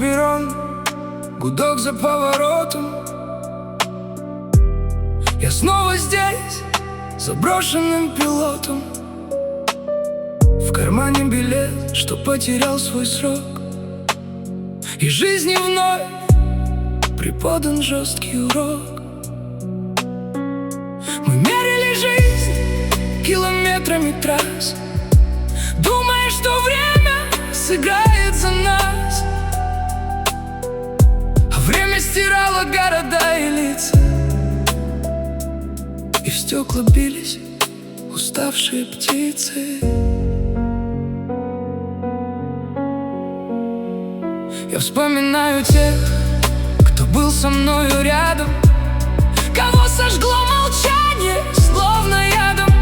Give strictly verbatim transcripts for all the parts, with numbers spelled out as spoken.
перрон, гудок за поворотом. Я снова здесь, заброшенным пилотом. В кармане билет, что потерял свой срок, и жизни вновь преподан жесткий урок. Мы мерили жизнь километрами трасс, думая, что время сыграет за нас. А время стирало города и лица, и в стекла бились уставшие птицы. Я вспоминаю тех, кто был со мною рядом, кого сожгло молчание, словно ядом,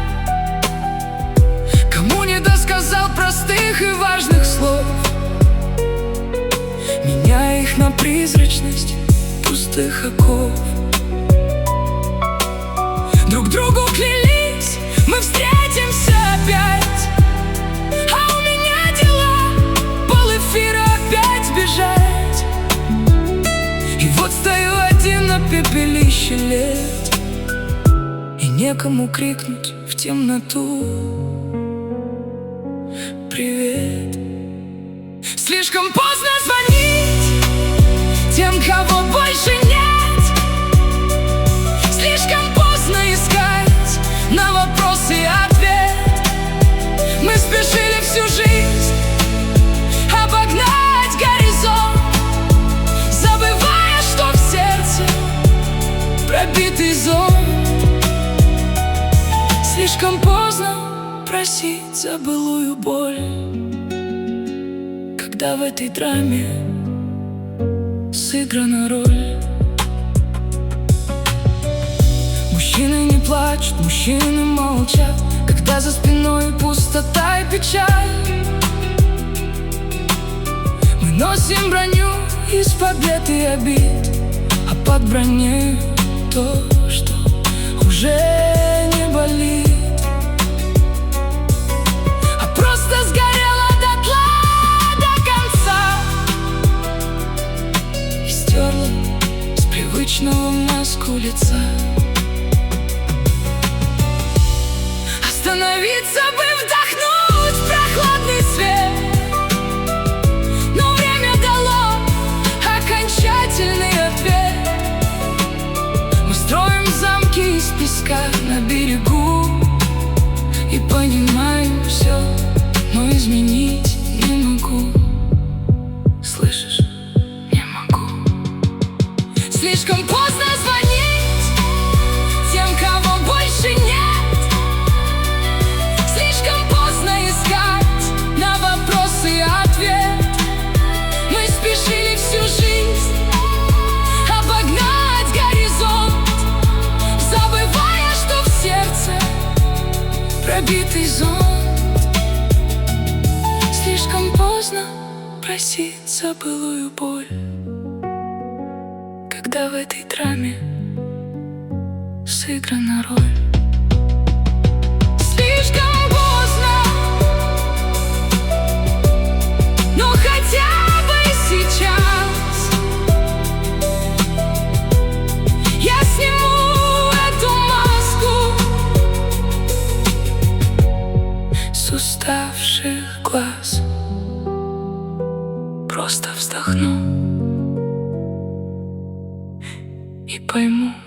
кому не досказал простых и важных слов, меняя их на призрачность пустых оков. Друг другу клялись, мы встретимся опять, а у меня дела, полэфира опять бежать. И вот стою один на пепелище лет, и некому крикнуть в темноту привет. Слишком поздно звонить тем, кого больше нет. Слишком поздно искать на вопросы ответ. Мы спешили всю жизнь обогнать горизонт, забывая, что в сердце пробитый зонт. Слишком поздно просить за былую боль, когда в этой драме сыграна роль. Мужчины не плачут, мужчины молчат, когда за спиной пустота и печаль. Мы носим броню из побед и обид, а под броней то, что уже не болит, а просто сгорело дотла до конца и стерла с привычного маску лица. Остановиться бы, вдохнуть прохладный свет, но время дало окончательный ответ. Мы строим замки из песка на берегу и понимаем все, но изменить не могу. Слышишь? Не могу. Слишком поздно звонить тем, кого больше нет. Пробитый зонт. Слишком поздно просить за былую боль, когда в этой драме сыграна роль. Слишком поздно, но хотя бы сейчас я сниму эту маску с уставших глаз, просто вздохну и пойму.